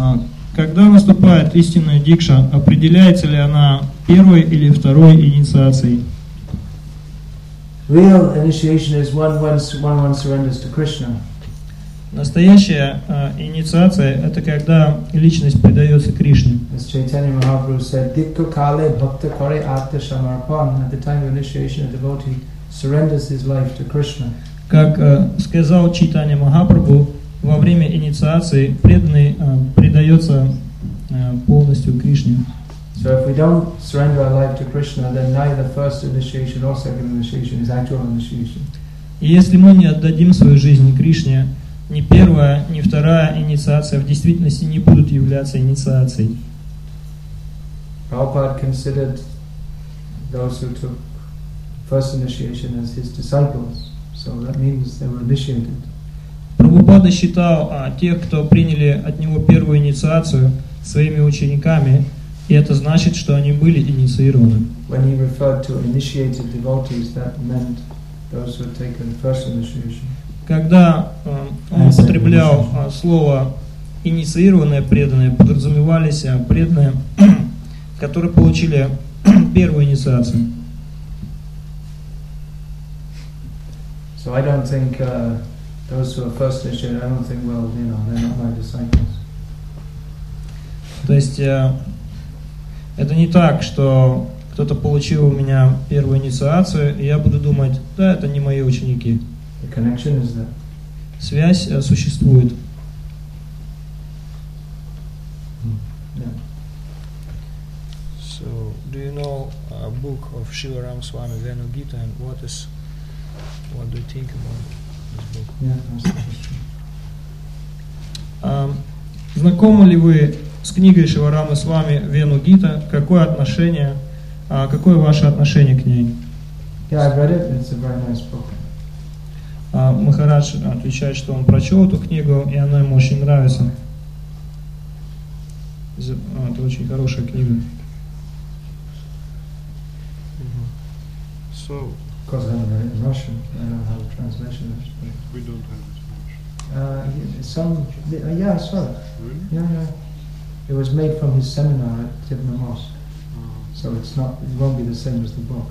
Когда наступает истинная дикша, определяется ли она первой или второй инициацией? Real initiation is when one surrenders to Krishna. Настоящая инициация – это когда личность предается Кришне. As Chaitanya Mahaprabhu said, Dikka kale bhakta kare atta samarpan. At the time of initiation, a devotee surrenders his life to Krishna. Как сказал Чайтанья Махапрабху, во время инициации преданный предается полностью Кришне. So if we don't surrender our life to Krishna, then neither first initiation or second initiation is actual initiation. И если мы не отдадим свою жизнь Кришне, ни первая, ни вторая инициация в действительности не будут являться инициацией. Prabhupada considered those who took first initiation as his disciples, so that means they were initiated. Прабхупада считал тех, кто приняли от него первую инициацию, своими учениками, и это значит, что они были инициированы. When he referred to initiated devotees, that meant those who had taken first initiation. Когда он употреблял слово инициированные преданные, подразумевались преданные, которые получили первую инициацию. So I don't think those who are first initiated, I don't think, well, they're not my disciples. То есть это не так, что кто-то получил у меня первую инициацию, и я буду думать, да, это не мои ученики. The connection is there. Связь существует. Yeah. So, do you know a book of Srila Ramaswamy Venu Gita, and what do you think about this book? Yeah, that's the question. Знакомы ли вы с книгой Шиварамы Свами Вену Гита? Какое ваше отношение к ней? Yeah, I've read it. It's a very nice book. Махарадж отвечает, что он прочел эту книгу, и она ему очень нравится. Это очень хорошая книга. So, of course, I haven't read it in Russian. I don't know how the translation is. We don't have it in Russian. Yeah, I saw it. Really? Yeah. It was made from his seminar at Tivna Mosque, so it won't be the same as the book.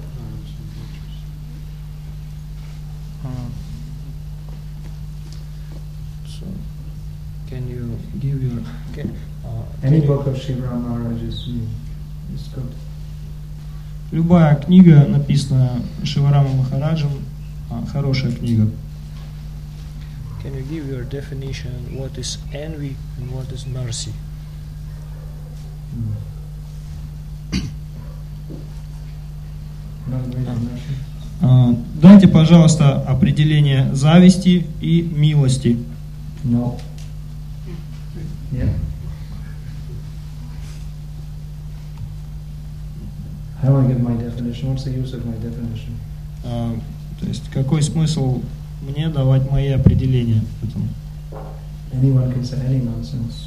So, can you give your Any book of Shiva Maharaj is good. Любая книга, написанная Шиварамой Махараджем, хорошая книга. Can you give your definition what is envy and what is mercy? Дайте, пожалуйста, определение зависти и милости. No. Yeah. I don't want to give my definition. What's the use of my definition? То есть, какой смысл мне давать мои определения этому? Anyone can say any nonsense.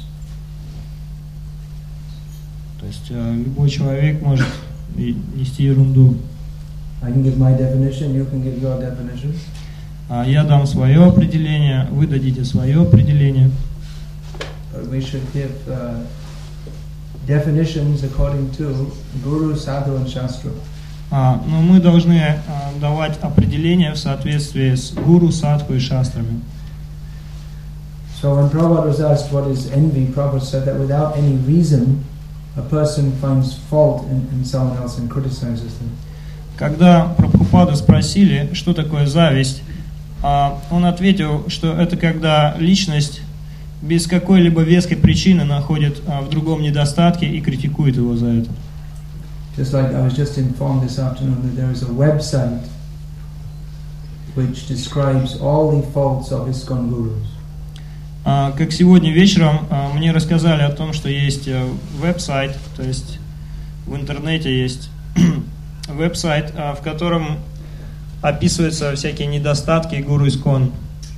То есть, любой человек может нести ерунду. I can give my definition, you can give your definition. Я дам свое определение, вы дадите свое определение. But we should give definitions according to Guru, Sadhu and Shastra. Но мы должны давать определения в соответствии с Гуру, Садху и Шастрами. So when Prabhupada was asked what is envy, Prabhupada said that without any reason, a person finds fault in someone else and criticizes them. Когда Прабхупаду спросили, что такое зависть, он ответил, что это когда личность без какой-либо веской причины находит в другом недостатке и критикует его за это. Just like I was just informed this afternoon that there is a website which describes all the faults of ISKCON gurus. Как сегодня вечером мне рассказали о том, что есть веб-сайт, то есть в интернете есть веб-сайт, в котором описываются всякие недостатки гуру ISKCON.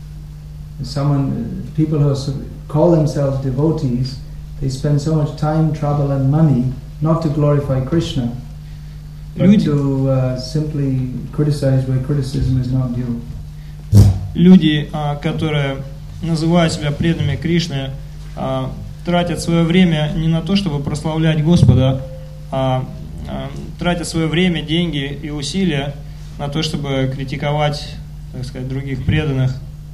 People who call themselves devotees, they spend so much time, trouble and money not to glorify Krishna, but to simply criticize where criticism is not due. Люди, которые называют себя преданными Кришне, тратят свое время не на то, чтобы прославлять Господа, а тратят свое время, деньги и усилия на то, чтобы критиковать, так сказать, других преданных.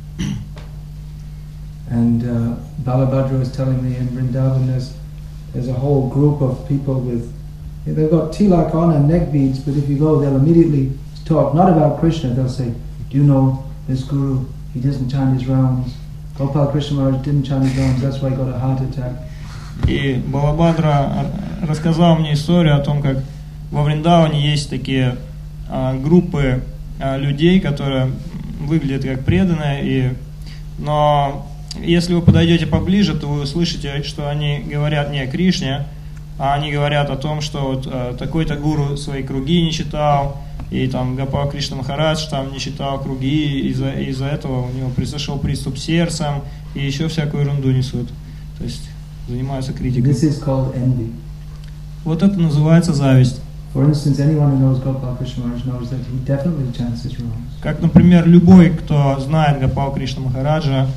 And Balabhadra was telling me in Vrindavan there's a whole group of people with, they've got tilak on and neck beads, but if you go, they'll immediately talk not about Krishna. They'll say, do you know this guru? He doesn't chant his rounds. Gopal Krishna Maharaj didn't chant his rounds, that's why he got a heart attack. И Балабхадра рассказал мне историю о том, как во Вриндаване есть такие группы людей, которые выглядят как преданные, но если вы подойдете поближе, то вы услышите, что они говорят не о Кришне, а они говорят о том, что вот такой-то гуру свои круги не читал, и там Гопал Кришна Махарадж там не читал круги, и из-за этого у него произошел приступ сердцем, и еще всякую ерунду несут. То есть занимаются критикой. This is called envy. Вот это называется зависть. For instance, anyone who knows Gopal Krishna Maharaj knows that he definitely chants his rounds. Как, например, любой, кто знает Гопал Кришна Махараджа,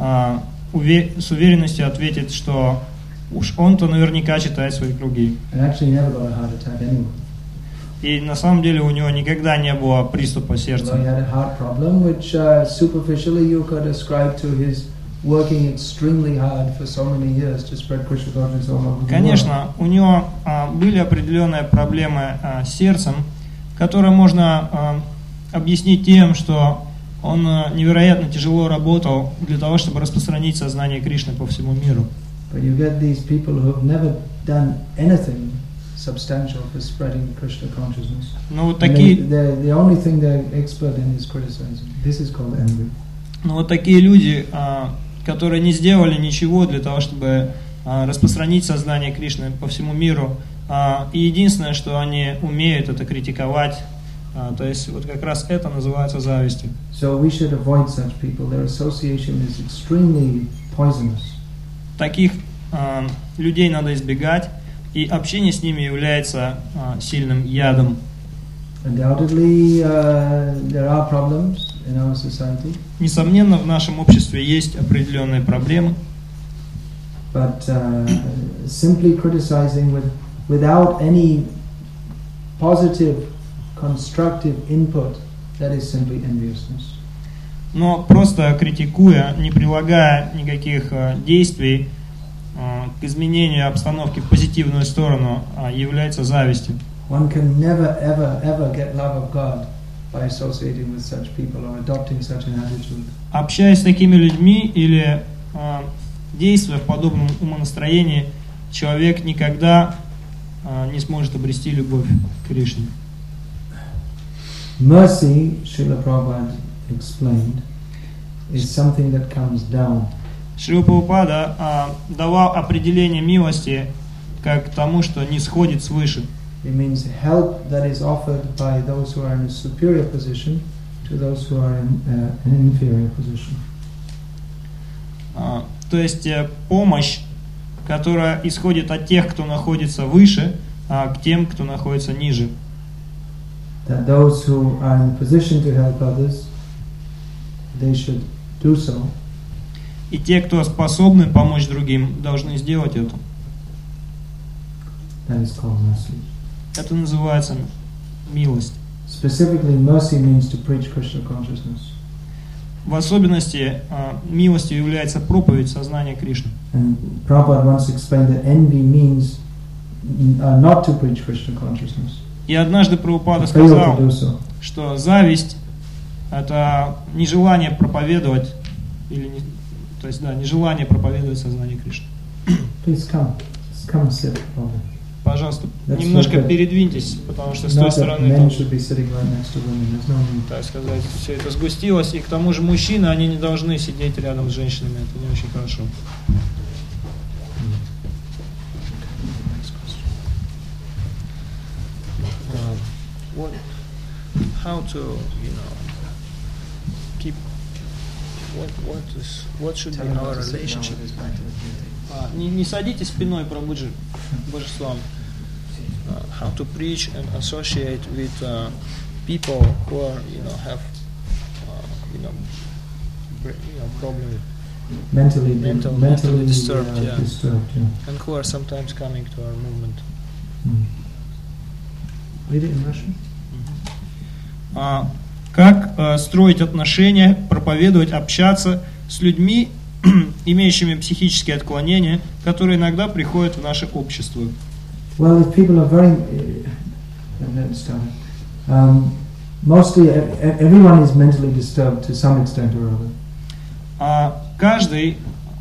с уверенностью ответит, что уж он-то наверняка читает свои круги. And actually never got a heart attack anyway. И на самом деле у него никогда не было приступа сердца. He had a heart problem, which superficially you could ascribe to his working extremely hard for so many years to spread Krishna consciousness all over the world. Конечно, у него были определенные проблемы с сердцем, которые можно объяснить тем, что он невероятно тяжело работал для того, чтобы распространить сознание Кришны по всему миру. But you get these people who have never done anything substantial for spreading Krishna consciousness. Но вот такие, the only thing they're expert in is criticizing. This is called envy. но вот такие люди, которые не сделали ничего для того, чтобы распространить сознание Кришны по всему миру, и единственное, что они умеют, это критиковать. То есть вот как раз это называется завистью. So we should avoid such people. Their association is extremely poisonous. Таких людей надо избегать, и общение с ними является сильным ядом. Undoubtedly, there are problems in our society. Несомненно, в нашем обществе есть определенные проблемы. But simply criticizing without any positive, constructive input, that is simply enviousness. Но просто критикуя, не прилагая никаких действий к изменению обстановки в позитивную сторону, является завистью. One can never, ever, ever get love of God by associating with such people or adopting such an attitude. Общаясь с такими людьми или действуя в подобном умонастроении, человек никогда не сможет обрести любовь к Кришне. Mercy, Srila Prabhupada explained, is something that comes down. Шрила Прабхупада давал определение милости как тому, что не сходит свыше. It means help that is offered by those who are in a superior position to those who are in an inferior position. То есть помощь, которая исходит от тех, кто находится выше, к тем, кто находится ниже. That those who are in a position to help others, they should do so. И те, кто способны помочь другим, должны сделать это. That is called mercy. Это называется милость. Specifically, mercy means to preach Krishna consciousness. В особенности милостью является проповедь сознания Кришны. And Prabhupada once explained that envy means not to preach Krishna consciousness. И однажды Прабхупада сказал, что зависть – это нежелание проповедовать, то есть, нежелание проповедовать сознание Кришны. Please come and sit, Prabhupada. Пожалуйста, немножко передвиньтесь, потому что с той стороны, так сказать, все это сгустилось, и к тому же мужчины, они не должны сидеть рядом с женщинами, это не очень хорошо. How to, keep, what should be our relationship? Не садитесь спиной про божествам. How to preach and associate with people who are, have, problem with mentally disturbed, yeah. disturbed, yeah. And who are sometimes coming to our movement. Read it in Russian. Как строить отношения, проповедовать, общаться с людьми, имеющими психические отклонения, которые иногда приходят в наше общество. Well, if people are very mostly everyone is mentally disturbed to some extent or other. Каждый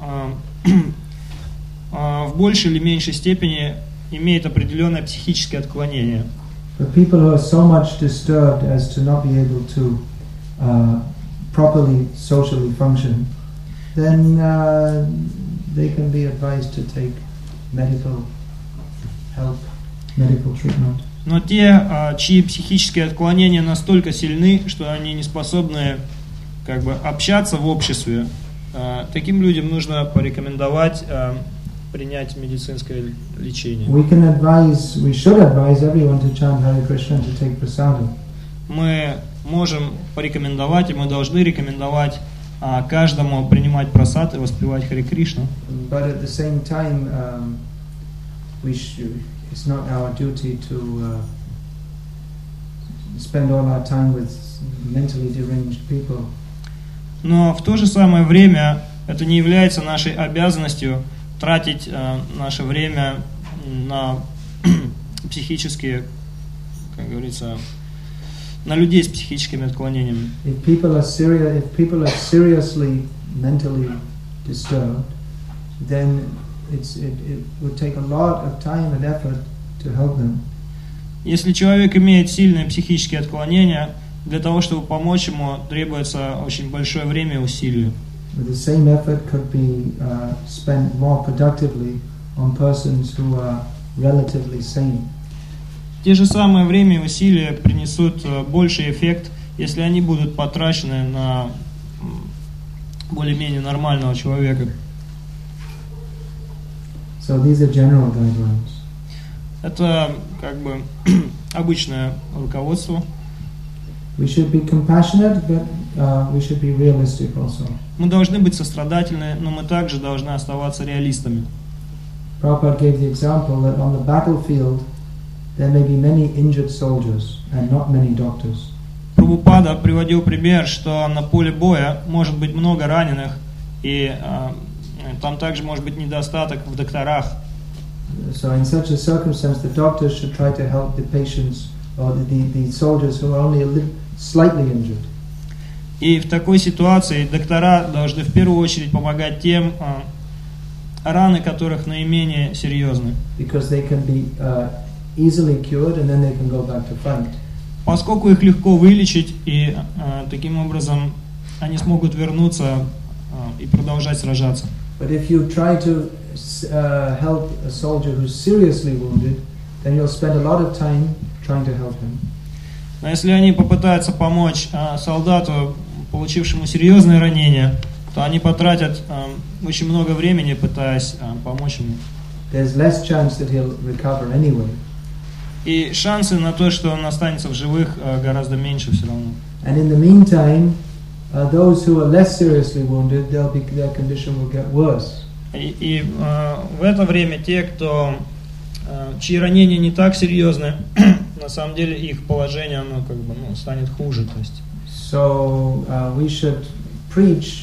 в большей или меньшей степени имеет определенное психическое отклонение. But people who are so much disturbed as to not be able to properly socially function, then they can be advised to take medical help, medical treatment. Но те, чьи психические отклонения настолько сильны, что они не способны общаться в обществе, таким людям нужно порекомендовать принять медицинское лечение. We should advise everyone to chant Hare Krishna and to take prasadam. Мы можем порекомендовать, и мы должны рекомендовать каждому принимать прасад и воспевать Харе Кришна. But at the same time, it's not our duty to spend all our time with mentally deranged people. Но в то же самое время это не является нашей обязанностью тратить наше время на психические, как говорится, на людей с психическими отклонениями. If people are seriously mentally disturbed, then it would take a lot of time and effort to help them. Если человек имеет сильные психические отклонения, для того, чтобы помочь ему, требуется очень большое время и усилия. But the same effort could be spent more productively on persons who are relatively sane. Те же самое время и усилия принесут больший эффект, если они будут потрачены на более-менее нормального человека. So these are general guidelines. Это обычное руководство. We should be compassionate, but we should be realistic also. Мы должны быть сострадательны, но мы также должны оставаться реалистами. Prabhupada gave the example that on the battlefield there may be many injured soldiers and not many doctors. Прабхупада приводил пример, что на поле боя может быть много раненых, и там также может быть недостаток в докторах. So in such a circumstance, the doctors should try to help the patients or the soldiers who are only slightly injured. И в такой ситуации доктора должны в первую очередь помогать тем, раны которых наименее серьезны. Because they can be easily cured and then they can go back to fight. Поскольку их легко вылечить, и таким образом они смогут вернуться и продолжать сражаться. But if you try to help a soldier who's seriously wounded, then you'll spend a lot of time trying to help him. Но если они попытаются помочь солдату, получившему серьезное ранение, то они потратят очень много времени, пытаясь помочь ему. There's less chance that he'll recover anyway. И шансы на то, что он останется в живых, гораздо меньше все равно. And in the meantime, those who are less seriously wounded, their condition will get worse. И в это время те, чьи ранения не так серьезны, на самом деле их положение оно станет хуже. То есть. So we should preach.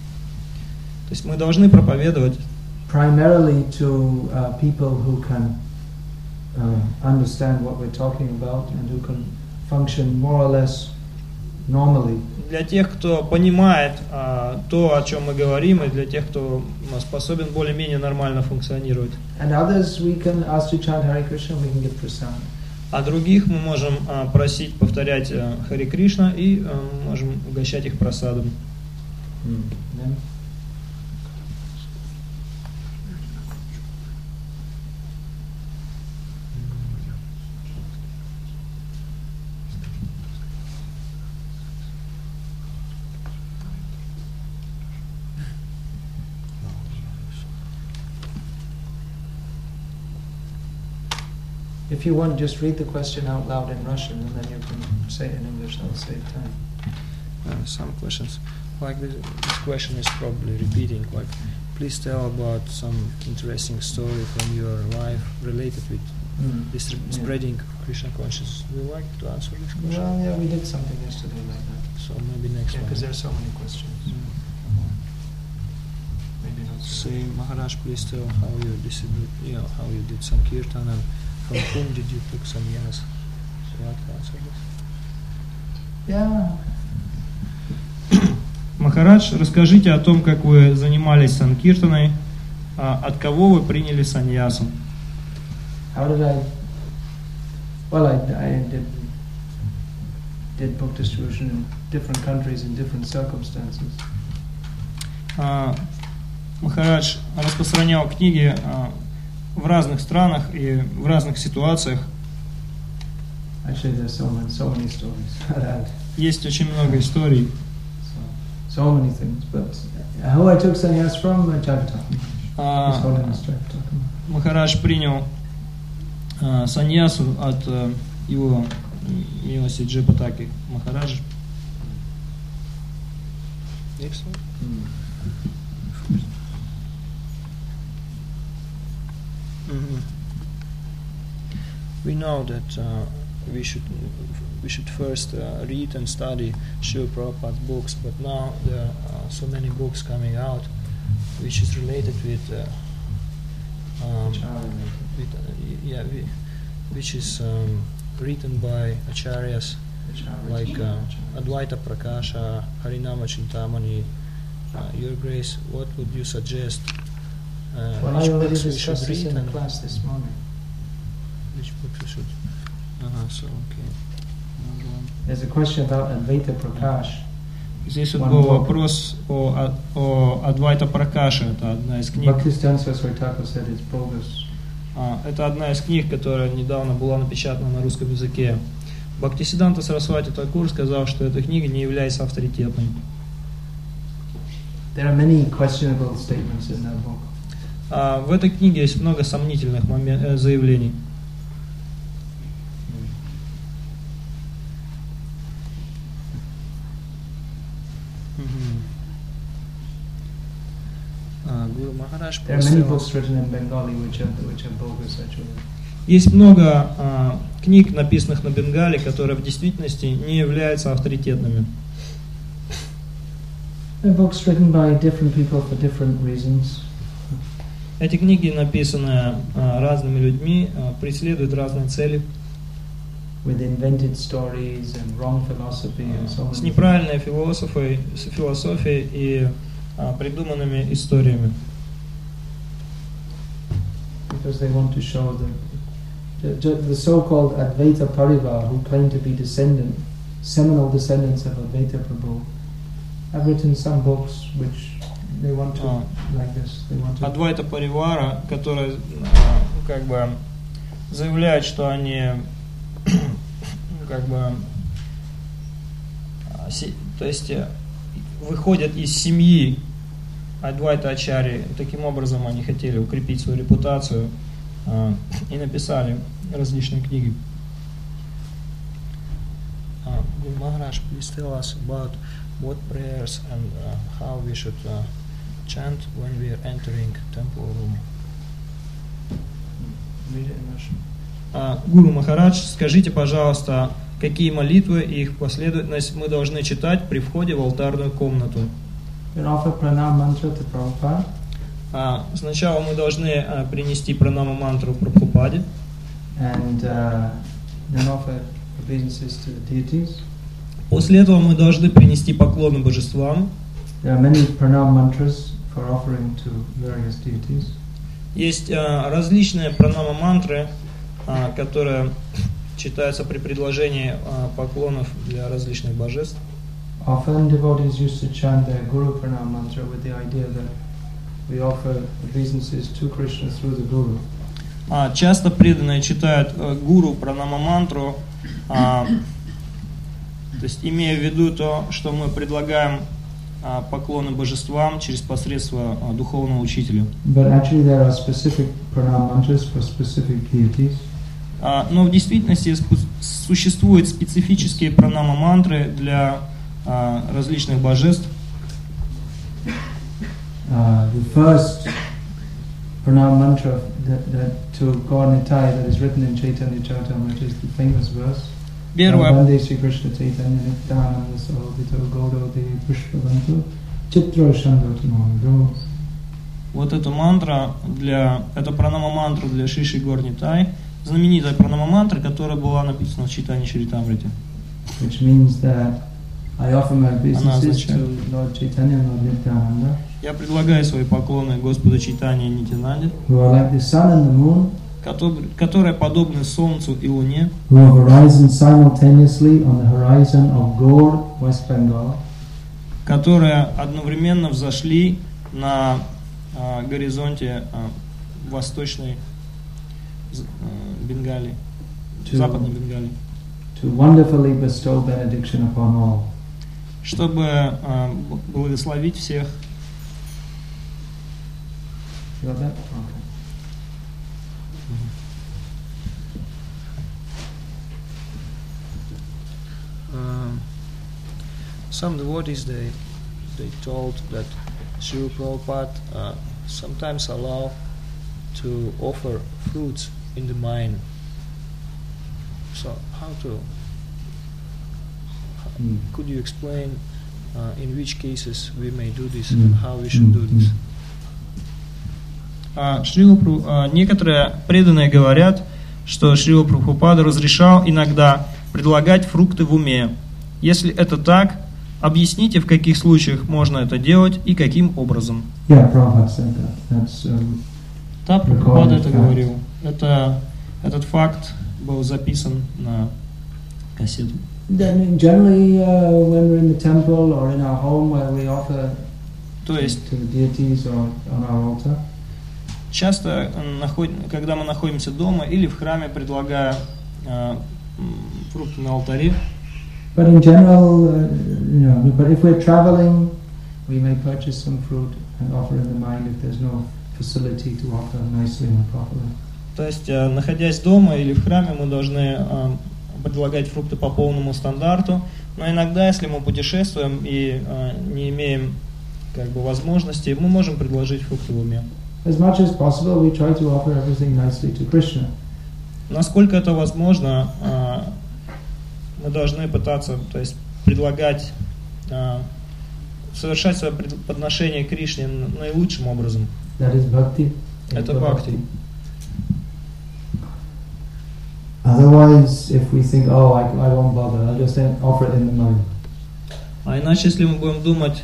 То есть мы должны проповедовать. Primarily to people who can understand what we're talking about and who can function more or less normally. Для тех, кто понимает то, о чем мы говорим, и для тех, кто способен более-менее нормально функционировать. And others we can ask to chant Hare Krishna, we can give prasad. А других мы можем просить повторять Харе Кришна и можем угощать их прасадом. If you want, just read the question out loud in Russian, and then you can say it in English. That'll save time. Some questions. Like this question is probably repeating. Like, please tell about some interesting story from your life related with this spreading Krishna consciousness. Would you like to answer this question? Well, yeah, we did something yesterday like that. So maybe next one. Because there are so many questions. Maybe not. Say, Maharaj, please tell how you how you did some kirtan and from whom did you took sannyas? So you like to answer this? Yeah. Махарадж, расскажите о том, как вы занимались санкиртаной, от кого вы приняли саньясу. How did I? Well, I did book distribution in different countries in different circumstances. Махарадж распространял книги в разных странах и в разных ситуациях. Actually, there's so many stories. Есть очень много историй. So many things, but how I took sannyas from Jagata. Махарадж принял саньясу от его милости Джипатаки Махараджа. We know that we should first read and study Srila Prabhupada's books, but now there are so many books coming out which is related with which is written by acharyas like Advaita Prakasha, Harinama Chintamani. Your Grace, what would you suggest? Well, I already discussed this in the class this morning. Which book we should? So okay. There's a question about Advaita Prakash. Здесь вот был вопрос о Адвайта Пракаше. Это одна из книг. Это одна из книг, которая недавно была напечатана на русском языке. Бхактисиданта Сарасвати Такур сказал, что эта книга не является авторитетной. There are many questionable statements in that book. В этой книге есть много сомнительных заявлений. There are many books written in Bengali which are bogus actually. Есть много книг, написанных на бенгале, которые в действительности не являются авторитетными. There are books written by different people for different reasons. Эти книги написаны разными людьми, преследуют разные цели. With invented stories and wrong philosophy and so on. С неправильной философией и придуманными историями. Because they want to show the so-called Advaita Parivar, who claim to be seminal descendants of Advaita Prabhu, have written some books which they want to like this. They want to. Адвайта Паривара, которые как бы заявляют, что они как бы то есть выходят из семьи Адвайта Ачарьи. Таким образом они хотели укрепить свою репутацию и написали различные книги. Guru Maharaj, please tell us about what prayers and how we should chant when we are entering temple room. Гуру Махарадж, скажите, пожалуйста, какие молитвы и их последовательность мы должны читать при входе в алтарную комнату? Сначала мы должны принести пранама мантру Прабхупаде. После этого мы должны принести поклоны божествам. Есть различные пранама мантры, которые читаются при предложении поклонов для различных божеств. Often devotees used to chant their Guru Pranam mantra with the idea that we offer obeisances to Krishna through the Guru. Часто преданные читают Гуру Пранама мантру, то есть имея в виду то, что мы предлагаем поклоны божествам через посредство духовного учителя. But actually there are specific pranam mantras for specific deities. Но в действительности существуют специфические пранама мантры для различных божеств. the first pranam mantra to Gaur Nitai that is written in Chaitanya Charitamrita, which is the famous verse. Vande Shri Krishna Chaitanya Nityananda Sahodito Gaudo De Pushpavantu Chitra Shandotamando. Вот эта мантра это пранама-мантра для Шиши Гор Нитай, знаменитая пранама-мантра, которая была написана в Чайтанья Чаритамрите. Which means that I offer my obeisances to Lord Chaitanya and Lord Nityananda. Я предлагаю свои поклоны Господу Чайтанье и Нитянанде, who are like the sun and the moon, которые подобны Солнцу и Луне, who have arisen simultaneously on the horizon of Gaur, West Bengal, которые одновременно взошли на горизонте восточной Бенгалии, западной Бенгалии, to wonderfully bestow benediction upon all. Чтобы благословить всех. You got that? Okay. Some devotees they told that Srila Prabhupada sometimes allow to offer fruits in the mine. So could you explain in which cases we may do this and how we should do this? Некоторые преданные говорят, что Шрила Прабхупада разрешал иногда предлагать фрукты в уме. Если это так, объясните, в каких случаях можно это делать и каким образом. Yeah, Prabhupada said that. That's, да, Прабхупада это говорил. Этот факт был записан на кассету. Then generally, when we're in the temple or in our home, where we offer to the deities or on our altar. Часто, когда мы находимся дома или в храме, предлагая фрукты на алтаре. But in general, but if we're traveling, we may purchase some fruit and offer in the mind if there's no facility to offer nicely and properly. То есть, находясь дома или в храме, мы должны предлагать фрукты по полному стандарту, но иногда, если мы путешествуем и не имеем возможности, мы можем предложить фрукты в уме. As much as possible, we try to offer everything nicely to Krishna. Насколько это возможно, мы должны пытаться, то есть предлагать, совершать свое подношение Кришне наилучшим образом. That is bhakti. Это бхакти. Otherwise, if we think, I won't bother, I'll just offer it in the mind. А иначе, если мы будем думать,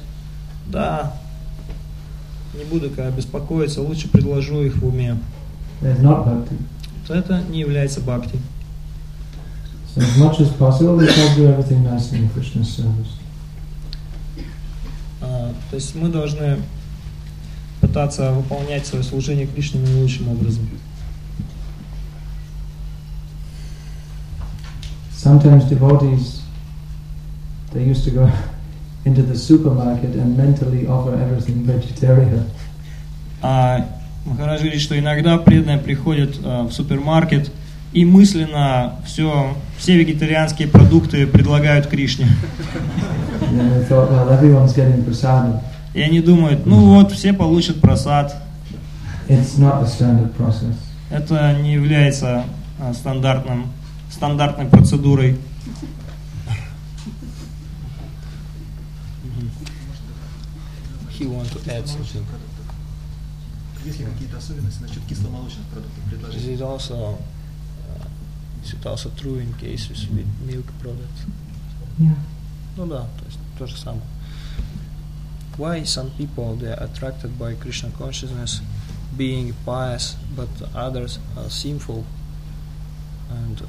не буду беспокоиться, лучше предложу их в уме, то это не является бхакти. So as much as possible, we try to do everything nicely in Krishna's service. То есть мы должны пытаться выполнять свое служение Кришне наилучшим образом. Sometimes devotees, they used to go into the supermarket and mentally offer everything vegetarian. Махарадж говорит, что иногда преданные приходят в супермаркет и мысленно все вегетарианские продукты предлагают Кришне. They thought, well, everyone's getting prasadam. И они думают, вот, все получат прасад. It's not a standard process. Это не является стандартной процедурой. He want to add something. Есть ли какие-то особенности насчет кисломолочных продуктов предложить? Is it also true in cases with milk products? Yeah. Ну да, то есть то же самое. Why some people they are attracted by Krishna consciousness, being pious, but others are sinful, and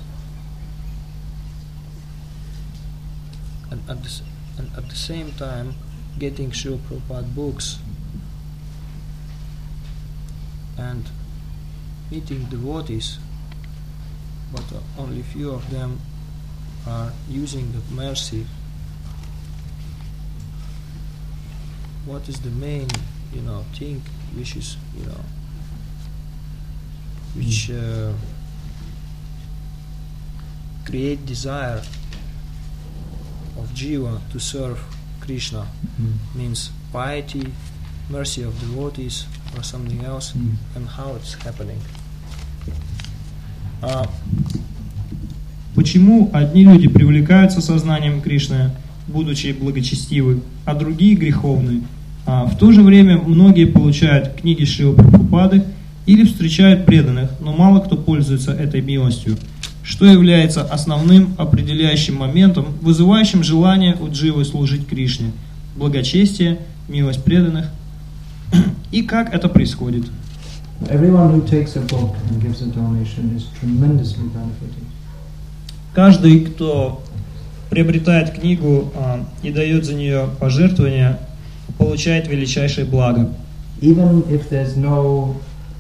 at the same time getting Srila Prabhupada books and meeting devotees, but only few of them are using the mercy. What is the main, thing which is, which create desire of jiva to serve Krishna? Means piety, mercy of devotees or something else, and how it's happening. Почему одни люди привлекаются сознанием Кришны, будучи благочестивы, а другие греховны? В то же время многие получают книги Шрилы Прабхупады или встречают преданных, но мало кто пользуется этой милостью, что является основным определяющим моментом, вызывающим желание у дживы служить Кришне, благочестие, милость преданных. И как это происходит? Каждый, кто приобретает книгу и дает за нее пожертвования, получает величайшее благо. Even if there's no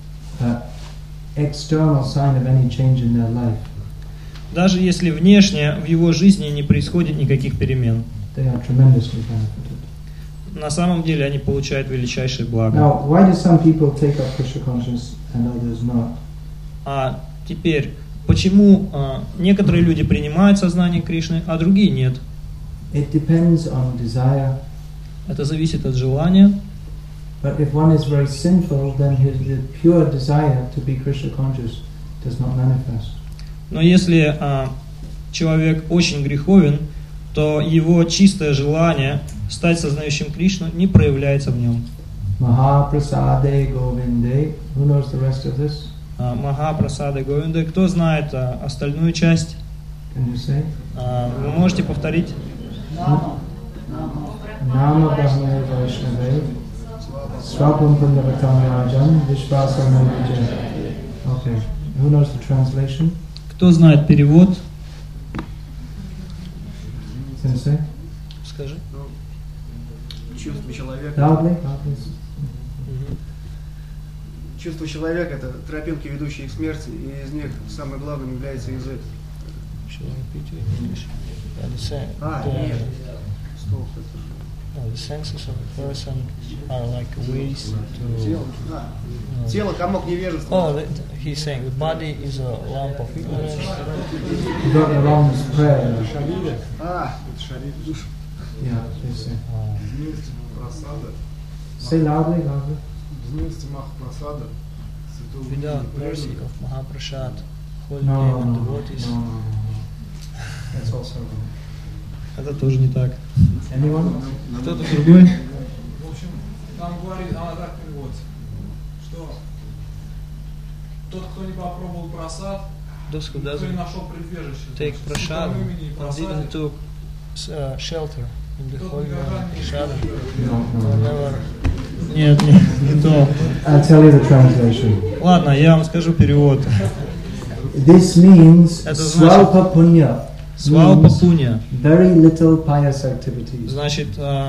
external sign of any change in their life. Даже если внешне в его жизни не происходит никаких перемен. They are tremendously benefited. На самом деле они получают величайшее благо. Now, why do some people take up Krishna consciousness and others not? А теперь, почему некоторые люди принимают сознание Кришны, а другие нет? It depends on desire. Это зависит от желания. But if one is very sinful, then the pure desire to be Krishna conscious does not manifest. Но если человек очень греховен, то его чистое желание стать сознающим Кришну не проявляется в нем. Mahaprasade Govinde. Who knows the rest of this? Махапрасада Говинда. Кто знает остальную часть? Can you say? Вы можете повторить? Nama Brahmane Vaishnave Swapam Pundavatam Rajan Vishvasa Manajan. Okay. Who knows the translation? Кто знает перевод? Can you say? Скажи. Чувство человека. Loudly. Чувство человека — это тропинки, ведущие к смерти, и из них самым главным является язык. Нет. Стоп. The senses of a person are like ways to... Тело — комок невежества. Oh, he's saying the body is a lump of ignorance. You got the wrong prayer. Это шарит душу. Yeah, you say. Вместе просада. Say loudly, loudly. Вместе Махапрасада. Without mercy of Mahaprasad, holy No, name and no, devotees. no. That's also wrong. Это тоже не так. Anyone? Кто-то другой? В общем, там говорит, она так переводится, что тот, кто не попробовал просад, Those who кто не doesn't нашел прибежище, take в prasad святом имени и and просаде, didn't took shelter in the тот holy никогда name не prasad, No, or no. never. Нет, не то. I'll tell you the translation. Ладно, я вам скажу перевод. This means Это значит- Swalpa Punya. Свалпа means пуня. very little pious activities. Значит,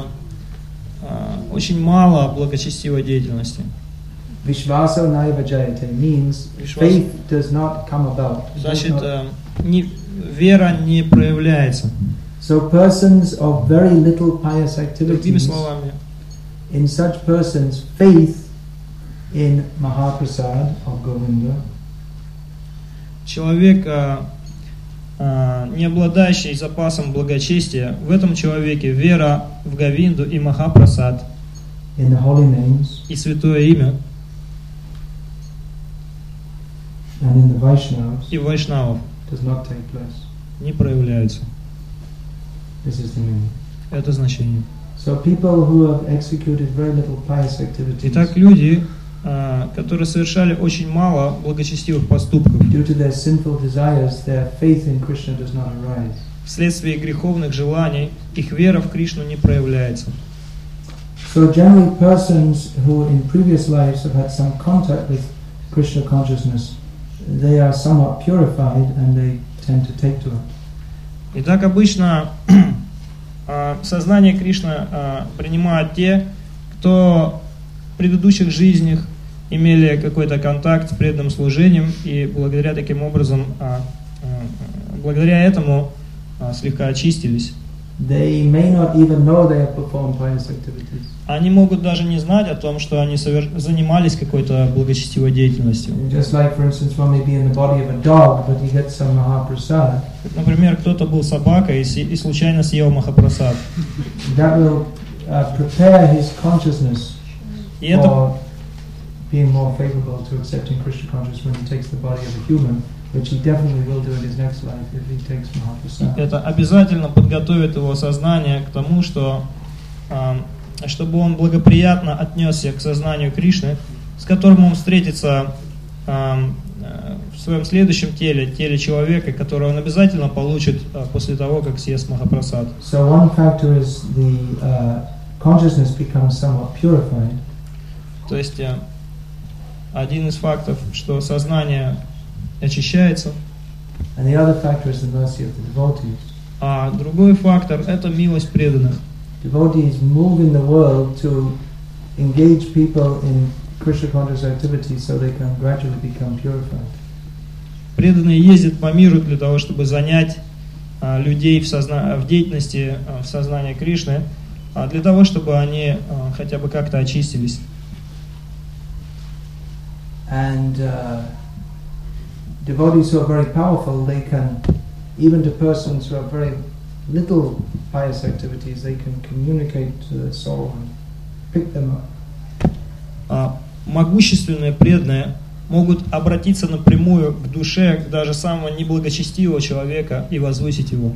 очень мало благочестивой деятельности. Vishvasa Naiva Jayate means Vishvasa. faith does not come about. It does Значит, not- вера не проявляется. So persons of very little pious Другими activities, словами, in such persons, faith in Mahaprasad of Govinda человек, не обладающий запасом благочестия, в этом человеке вера в Говинду и Махапрасад in the holy names и святое имя and in the Vaishnavas и Вайшнавов does not take place. не проявляются. This is the meaning. Это значение. So people who have executed very little pious activities Итак, люди, которые совершали очень мало благочестивых поступков, due to their sinful desires, their faith in Krishna does not arise. вследствие греховных желаний, их вера в Кришну не проявляется. So generally persons who in previous lives have had some contact with Krishna consciousness, they are somewhat purified and they tend to take to it. Итак, обычно сознание Кришны принимают те, кто в предыдущих жизнях имели какой-то контакт с преданным служением и благодаря таким образом, благодаря этому слегка очистились. They may not even know they have performed pious activities. Они могут даже не знать о том, что они занимались какой-то благочестивой деятельностью. Just like, for instance, one may be in the body of a dog, but he gets some Mahaprasad. Например, кто-то был собакой и случайно съел Махапрасад. That will prepare his consciousness И это or being more favorable to accepting Krishna consciousness when he takes the body of a human, which he definitely will do in his next life if he takes Mahaprasad. это обязательно подготовит его сознание к тому, что чтобы он благоприятно отнесся к сознанию Кришны, с которым он встретится в своем следующем теле человека, которое он обязательно получит после того, как съест Махапрасад. So one factor is the consciousness becomes somewhat purified. То есть один из фактов, что сознание очищается, And the other factor is the mercy of the devotees. а другой фактор – это милость преданных. Devotees move in the world to engage people in Krishna conscious activities so they can gradually become purified. Преданные ездят по миру для того, чтобы занять людей в деятельности в сознании Кришны, для того, чтобы они хотя бы как-то очистились. And devotees who are very powerful, they can, even to persons who have very little pious activities, they can communicate to the soul and pick them up. Могущественные преданные могут обратиться напрямую к душе даже самого неблагочестивого человека и возвысить его.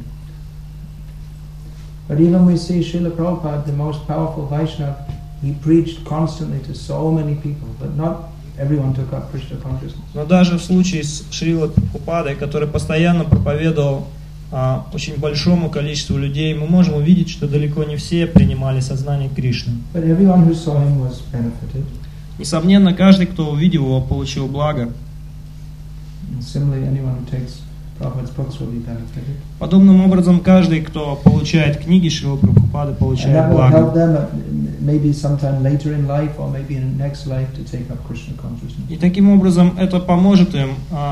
But even we see Srila Prabhupada, the most powerful Vaishnava, he preached constantly to so many people, but not everyone took up Krishna consciousness. Но даже в случае с Шрилой Прабхупадой, который постоянно проповедовал очень большому количеству людей, мы можем увидеть, что далеко не все принимали сознание Кришны. But everyone who saw him was benefited. Несомненно, каждый, кто увидел его, получил благо. And similarly, anyone who takes Prabhupada's books will be benefited. Подобным образом, каждый, кто получает книги Шрилы Прабхупады, And получает that will благо. help them maybe sometime later in life or maybe in the next life to take up Krishna consciousness. И таким образом это поможет им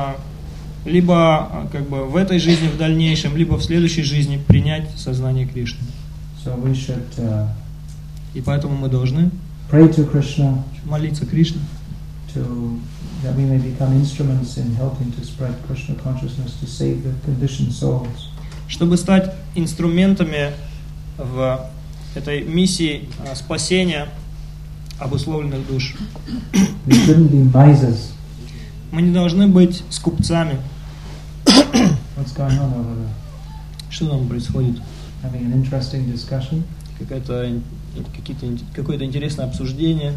либо как бы в этой жизни в дальнейшем, либо в следующей жизни принять сознание Кришны. So we should И поэтому мы должны pray to Krishna молиться Кришне, that we may become instruments in helping to spread Krishna consciousness to save the conditioned souls. чтобы стать инструментами в этой миссии спасения обусловленных душ. We shouldn't be misers. Мы не должны быть скупцами. What's going on over there? Что там происходит? Having an interesting discussion? Какое-то интересное обсуждение.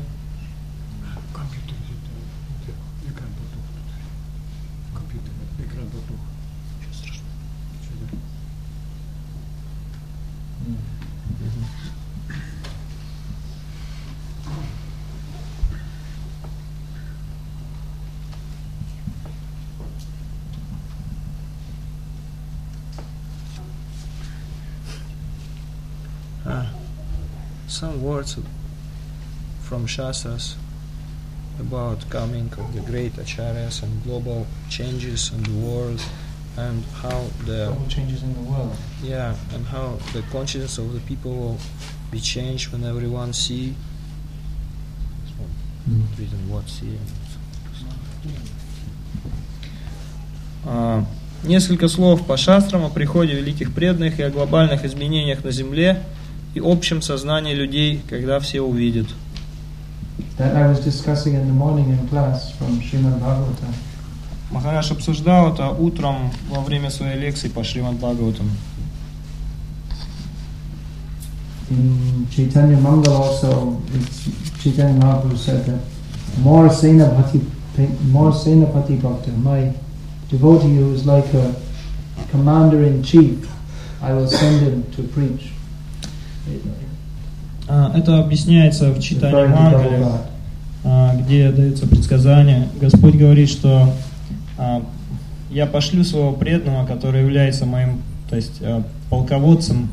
Some words from Shastras about coming of the great acharyas and global changes in the world, and how the changes in the world. Yeah, and how the consciousness of the people will be changed when everyone see. Written what see. Несколько слов по шастрам о приходе великих преданных и о глобальных изменениях на земле и общем сознании людей, когда все увидят. That I was discussing in the morning in class from Srimad Bhagavatam. Махарадж обсуждал это утром во время своей лекции по Шримад Бхагаватам. In Chaitanya Mangal also, Chaitanya Mahaprabhu said that more Senapati Bhakta, my devotee who is like a commander-in-chief, I will send him to preach. Это объясняется в Чайтанья Мангале, где дается предсказание. Господь говорит, что я пошлю своего преданного, который является моим, то есть полководцем.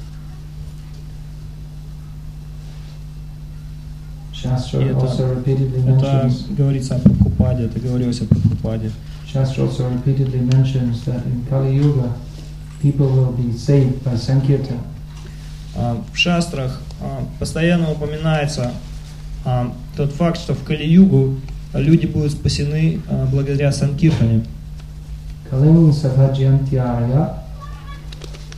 Это говорится о Прабхупаде, это говорилось о Прабхупаде. Shastra also repeatedly mentions that in Kali Yuga people will be saved by Sankirtan. В шастрах постоянно упоминается тот факт, что в Кали-югу люди будут спасены благодаря Санкиртане. Kaling Savajyantyaya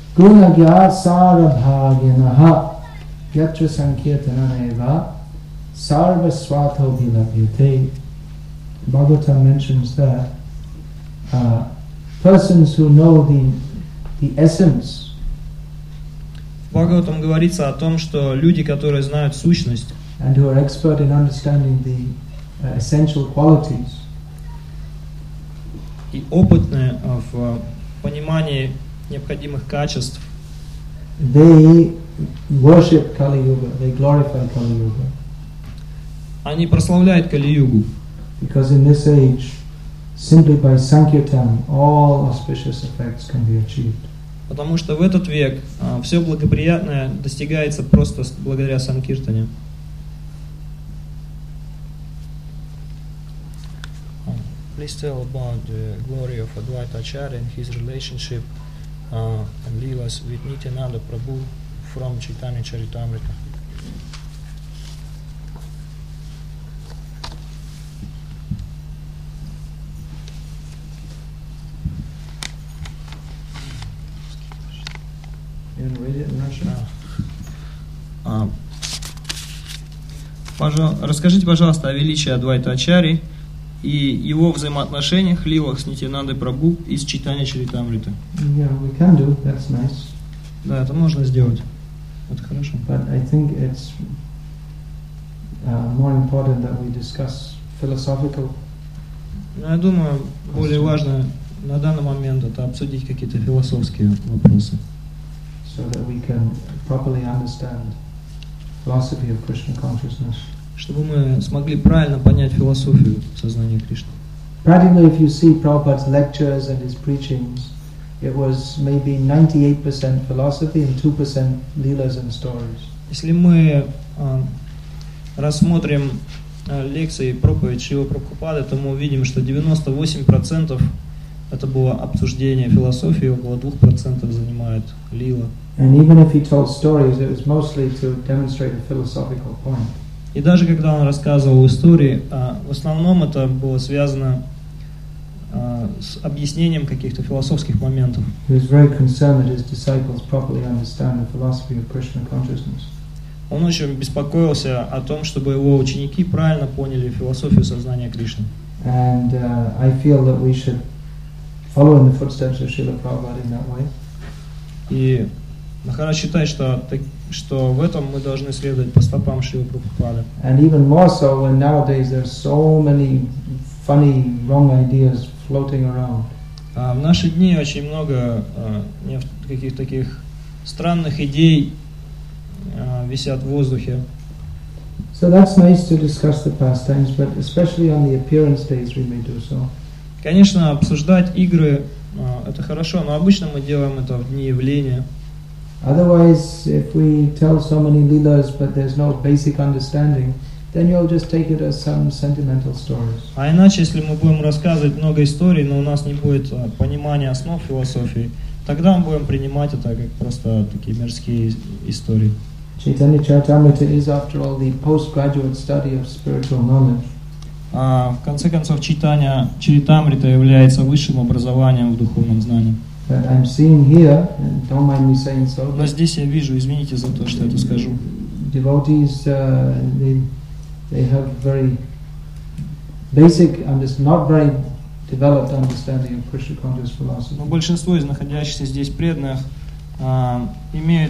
Gunagya Sarabhaginaha Yatra Sankirtananeva Sarva Swatho Bhilavyate. Bhagavatam mentions that persons who know the essence. В Бхагаватам говорится о том, что люди, которые знают сущность, and who are expert in understanding the essential qualities, и опытные в понимании необходимых качеств, they worship Kali Yuga, they glorify Kali Yuga. Они прославляют Кали-югу. Because in this age, simply by Sankirtan, all auspicious effects can be achieved. Потому что в этот век все благоприятное достигается просто благодаря Санкиртане. Please tell about the glory of Advaita Acharya and his relationship and Leelas with Nityananda Prabhu from Chaitanya Charitamrita. You want to read it in Russian? Расскажите, пожалуйста, о величии Адвайта Ачарьи и его взаимоотношениях, лилах с Нитьянандой Прабху из Чайтанья Чаритамриты. Yeah, we can do. That's nice. Да, это можно сделать. Это хорошо. But I think it's more important that we discuss philosophical. Но я думаю, более важно на данный момент это обсудить какие-то философские вопросы. So that we can properly understand philosophy of Krishna consciousness. Чтобы мы смогли правильно понять философию сознания Кришны. Practically, if you see Prabhupada's lectures and his preachings, it was maybe 98% philosophy and 2% leelas and stories. Если мы рассмотрим лекции и проповедь Шрилы Прабхупады, то мы увидим, что 98% это было обсуждение философии, около 2% занимает лила. And even if he told stories, it was mostly to demonstrate a philosophical point. И даже когда он рассказывал истории, в основном это было связано с объяснением каких-то философских моментов. He was very concerned that his disciples properly understand the philosophy of Krishna consciousness. Он очень беспокоился о том, чтобы его ученики правильно поняли философию сознания Кришны. And I feel that we should follow in the footsteps of Srila Prabhupada in that way. И Махарадж считает, что в этом мы должны следовать по стопам Шрилы Прабхупады. And even more so when nowadays there's so many funny, wrong ideas floating around. В наши дни очень много каких-то таких странных идей висят в воздухе. So that's nice to discuss the pastimes, but especially on the appearance days we may do so. Конечно, обсуждать игры это хорошо, но обычно мы делаем это в дни явления. Otherwise, if we tell so many leelas but there's no basic understanding, then you'll just take it as some sentimental stories. А иначе, если мы будем рассказывать много историй, но у нас не будет понимания основ философии, тогда мы будем принимать это как просто такие мирские истории. Chaitanya Charitamrita is, after all, the postgraduate study of spiritual knowledge. В конце концов, Чайтанья Чаритамрита является высшим образованием в духовном знании. But I'm seeing here, and don't mind me saying so, Но здесь я вижу, извините за то, что это скажу, devotees, they have very basic, not very developed understanding of Krishna conscious philosophy. но большинство из находящихся здесь преданных имеют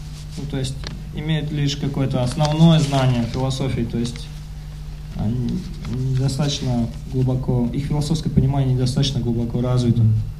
лишь какое-то основное знание философии, то есть они недостаточно глубоко, их философское понимание недостаточно глубоко развито.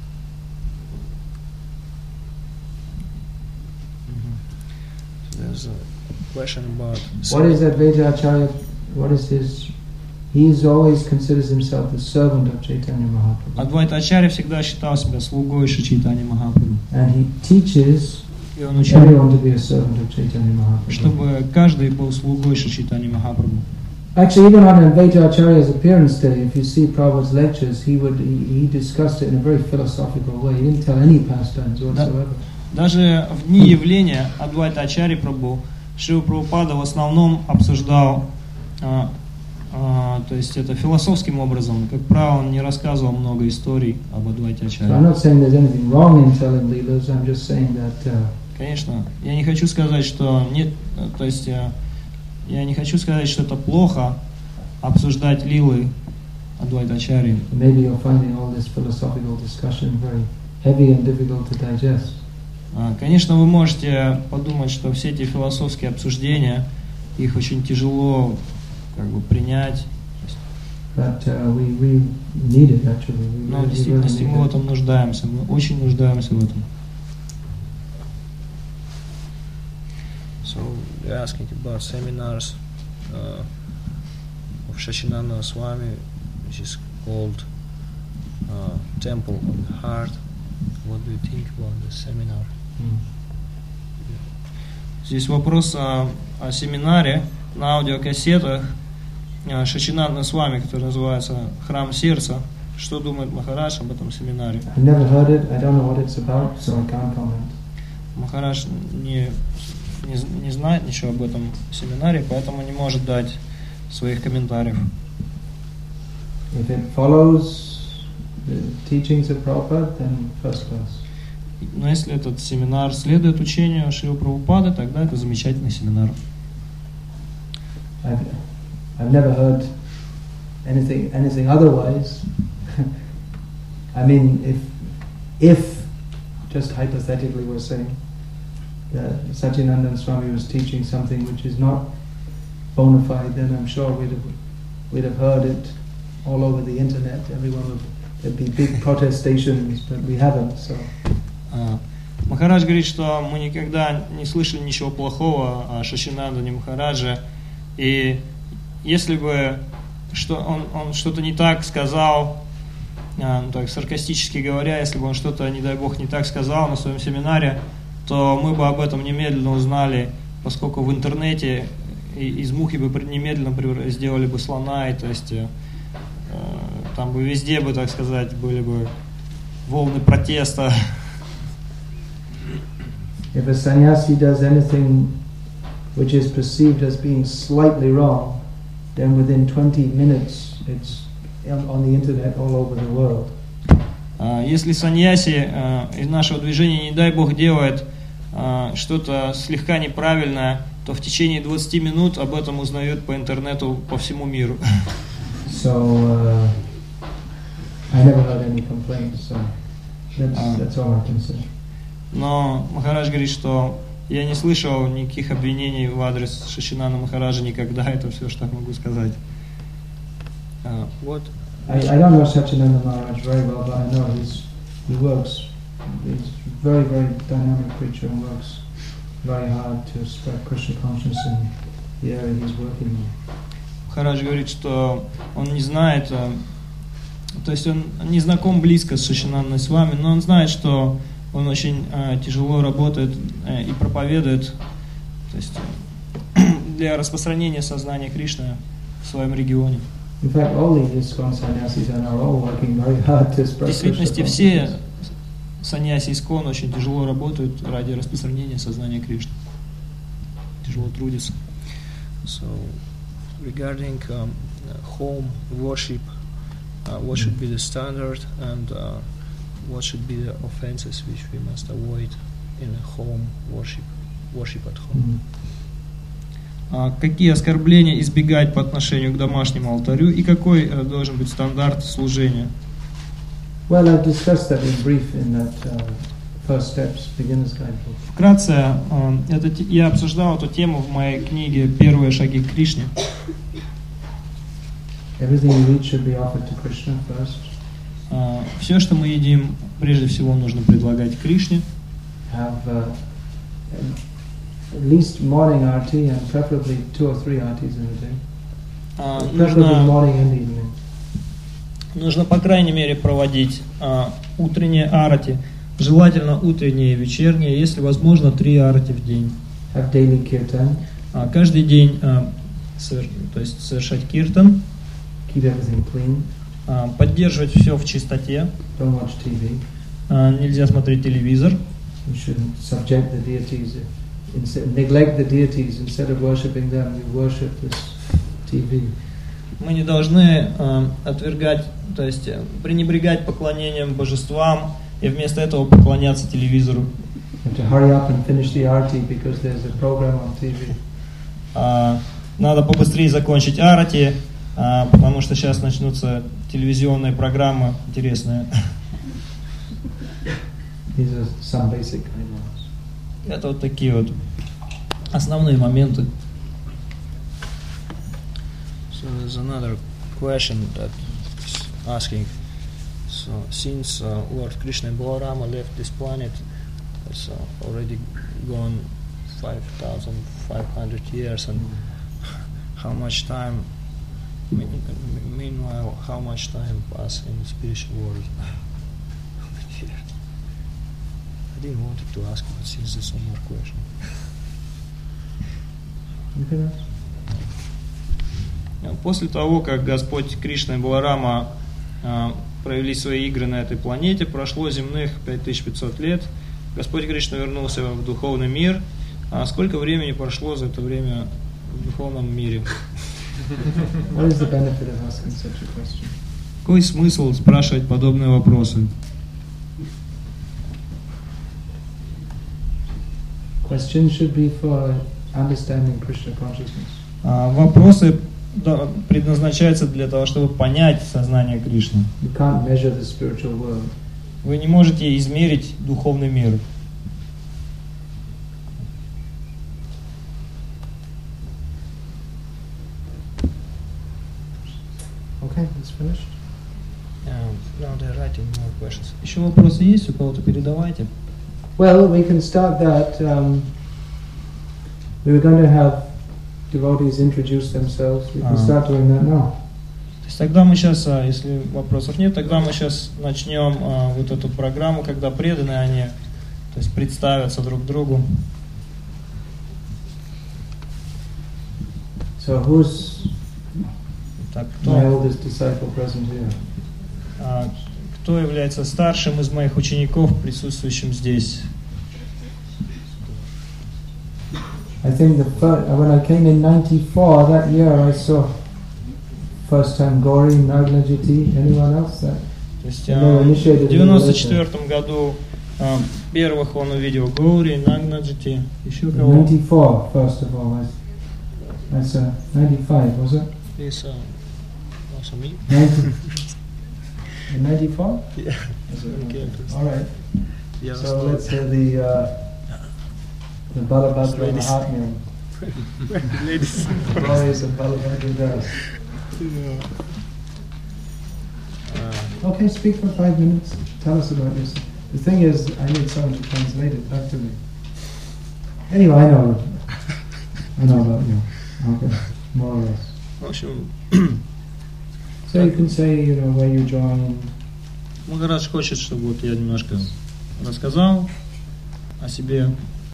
There's a question about What is Advaita Acharya? What is his? He always considers himself the servant of Chaitanya Mahaprabhu. Адвайта Ачарья всегда считал себя слугой Шри Чайтаньи Махапрабху. And he teaches И он учил, everyone to be a servant of Chaitanya Mahaprabhu. чтобы каждый был слугой Шри Чайтаньи Махапрабху. Actually, even on Advaita Acharya's appearance day, if you see Prabhupada's lectures, he discussed it in a very philosophical way. He didn't tell any pastimes whatsoever. Даже в дни явления Адвайта Ачарьи Прабху Шрила Прабхупада в основном обсуждал, то есть это философским образом. Как правило, он не рассказывал много историй об Адвайте So I'm Ачарье. not saying there's anything wrong in telling leelas. I'm just saying that Конечно, я не хочу сказать, что нет, то есть Я не хочу сказать, что это плохо обсуждать лилы Адвайтачарьи. Maybe you're finding all this philosophical discussion very heavy and difficult to digest. Конечно, вы можете подумать, что все эти философские обсуждения, их очень тяжело принять. But we need it actually. Но в действительности мы в этом нуждаемся, мы очень нуждаемся в этом. So they're asking about seminars of Shachinanda Swami, which is called Temple of the Heart. What do you think about this seminar? Здесь вопрос о семинаре на аудиокассетах Шачинанда Свами, который называется «Храм сердца». Что думает Махарадж об этом семинаре? I've never heard it. I don't know what it's about, so I can't comment. Махарадж не знает ничего об этом семинаре, поэтому не может дать своих комментариев. If it follows the teachings of Prabhupada, then first class. Но если этот семинар следует учению Шрилы Прабхупады, тогда это замечательный семинар. I've never heard anything otherwise. I mean, if just hypothetically we're saying that Satyananda Swami was teaching something which is not bona fide, then I'm sure we'd have heard it all over the internet. There'd be big protestations, but we haven't. So. Махарадж говорит, что мы никогда не слышали ничего плохого о Шачинандане Махарадже, и если бы он что-то не так сказал, так саркастически говоря, если бы он что-то, не дай бог, не так сказал на своем семинаре, то мы бы об этом немедленно узнали, поскольку в интернете из мухи бы немедленно сделали бы слона, и то есть там бы везде бы, так сказать, были бы волны протеста. If a sannyasi does anything which is perceived as being slightly wrong, then within 20 minutes it's on the internet all over the world. Если саньяси из нашего движения, не дай бог, делает что-то слегка неправильное, то в течение 20 минут об этом узнают по интернету по всему миру. So I never heard any complaints, so that's all I can say. Но Махарадж говорит, что я не слышал никаких обвинений в адрес Шачинанда Махараджа никогда, это все, что я могу сказать. What? I don't know Satyananda Maharaj very well, but I know he works. He's a very, very dynamic preacher and works very hard to spread Krishna consciousness in the area he's working in. Махарадж говорит, что он не знает, то есть он не знаком близко с Шачинандой Свами, но он знает, что он очень тяжело работает и проповедует, то есть для распространения сознания Кришны в своем регионе. In fact, all the ISKCON sannyasis are all working very hard to spread В действительности все саньяси ISKCON очень тяжело работают ради распространения сознания Кришны. Тяжело трудятся. So, regarding home worship, what should be the standard and what should be the offenses which we must avoid in home worship at home? Какие оскорбления избегать по отношению к домашнему алтарю и какой должен быть стандарт служения? Well, I've discussed that in brief in that First Steps Beginner's Guidebook. Вкратце, я обсуждал эту тему в моей книге «Первые шаги к Кришне». Everything we eat should be offered to Krishna first. Все, что мы едим, прежде всего нужно предлагать Кришне. Have at least morning arti and preferably 2 or 3 artis in a day. Preferably morning and evening. Нужно, по крайней мере, проводить утренние арати, желательно утренние и вечерние, если возможно 3 арати в день. Have daily kirtan. Каждый день то есть совершать киртан. Keep everything clean. Поддерживать все в чистоте. Don't watch TV. Нельзя смотреть телевизор. You shouldn't subject the deities. Neglect the deities. Instead of worshipping them, you worship this TV. Мы не должны отвергать, то есть пренебрегать поклонением божествам и вместо этого поклоняться телевизору. To hurry up and finish the arti because there's a program on TV. надо побыстрее закончить арати, потому что сейчас начнутся телевизионные программы интересные. These are some basic ideas. Это вот такие вот основные моменты. So there's another question that is asking. So since Lord Krishna and Balarama left this planet, it's already gone 5,500 years, and how much time? Meanwhile, how much time passed in the spiritual world? I didn't want to ask, but since there's some more question. После того, как Господь Кришна и Баларама провели свои игры на этой планете, прошло земных 5500 лет, Господь Кришна вернулся в духовный мир. А сколько времени прошло за это время в духовном мире? What is the benefit of asking such a question? Какой смысл спрашивать подобные вопросы? Questions should be for understanding Krishna consciousness. Вопросы предназначаются для того, чтобы понять сознание Кришны. You can't measure the spiritual world. Вы не можете измерить духовный мир. Okay, it's finished. Now they're writing more questions. Еще вопросы есть? У кого-то передавайте. Well, we can start that. We were going to have devotees introduce themselves. We can start doing that now. То есть тогда мы сейчас, если вопросов нет, тогда мы сейчас начнем вот эту программу, когда преданные они, то есть представятся друг другу. So who's Так, my oldest disciple present here? Кто является старшим из моих учеников, присутствующим здесь? I think when I came in 94, that year I saw first time Gauri, Nagnajiti, anyone else? То есть в 94 году первых он увидел Гаури, Нагнаджити, еще кого? 94, first of all. That's 95, was it? Yes, also me. 94? Yeah. Okay. All right. Yeah, So let's hear the Balabhadra Mahatmya. Ladies. The glories of Balabhadra Das. Okay, speak for 5 minutes. Tell us about yourself. The thing is, I need someone to translate it back to me. Anyway, I know about you. Okay, more or less. В общем, So you can say, where you join. Махарадж хочет, чтобы вот я немножко рассказал о себе.